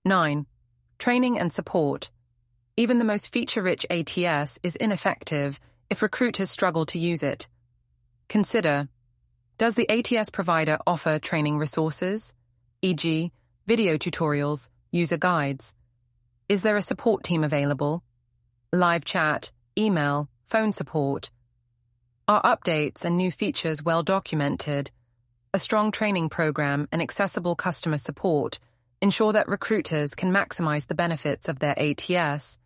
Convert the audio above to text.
9. Training and support. Even the most feature-rich ATS is ineffective if recruiters struggle to use it. Consider, does the ATS provider offer training resources, e.g., video tutorials, user guides? Is there a support team available? Live chat, email, phone support? Are updates and new features well documented? A strong training program and accessible customer support ensure that recruiters can maximize the benefits of their ATS